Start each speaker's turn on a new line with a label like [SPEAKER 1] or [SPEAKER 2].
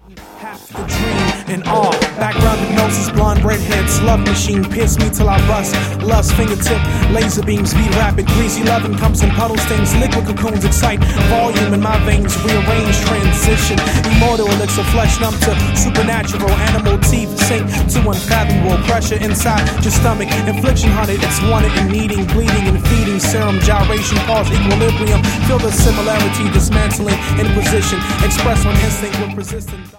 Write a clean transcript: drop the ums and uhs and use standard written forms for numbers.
[SPEAKER 1] Half the dream and all. Background hypnosis, blonde redheads, love machine, pierce me till I rust. Lust, fingertip, laser beams, beat rapid, greasy loving comes in puddle stains, liquid cocoons excite. Volume in my veins, rearrange, transition. Immortal elixir, flesh numb to supernatural. Animal teeth sink to unfathomable pressure inside your stomach. Infliction hunted, it's wanted and needing, bleeding and feeding. Serum, gyration, pause, equilibrium. Feel the similarity, dismantling in position. Express on instinct with persistence.